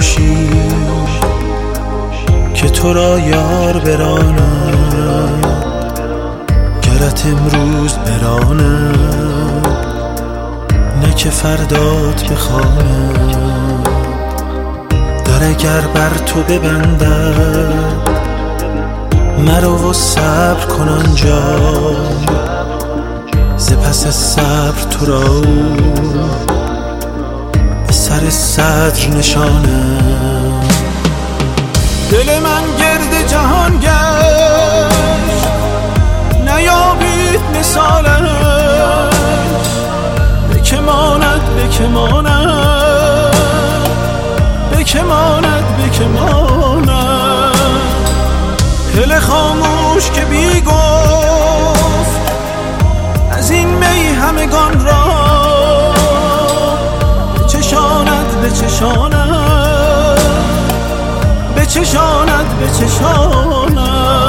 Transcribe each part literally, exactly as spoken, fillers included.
خاموشی که تو را یار براند، گرت امروز براند نه که فردات بخواند. در اگر بر تو ببندد مرو و صبر کن آنجا، ز پس صبر تو را به سر صدر نشانه. دل من گرد جهان گشت نیابید مثالش، به که ماند به که ماند به که ماند به که ماند. دل خاموش که بی گفت از این می همگان را، بچشاند بچشاند بچشاند بچشاند.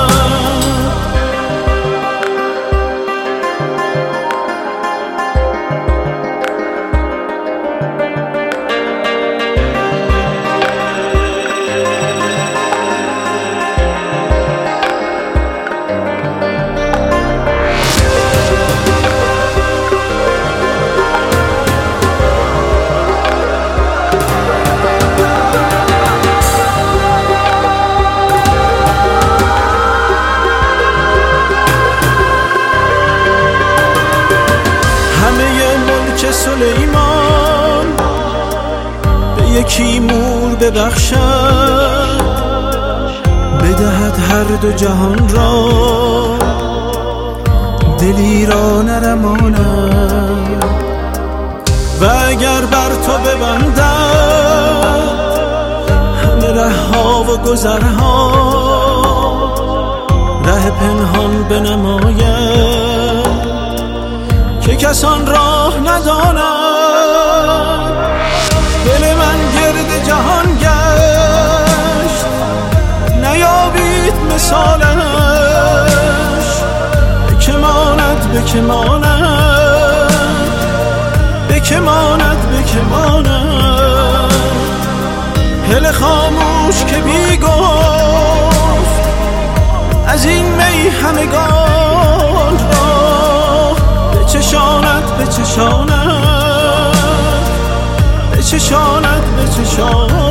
سلیمان به یکی مور ببخشد، بدهد هر دو جهان را دلی را نرماند. و اگر بر تو ببندد همه ره ها و گذرها، ره پنهان بنماید که کسان راه ندانند. دل من گرد جهان گشت نیابید مثالش، به که ماند به که ماند به که ماند به که ماند. دل خاموش که بی گفت از این می همگان را، بچشاند بچشاند بچشاند بچشاند.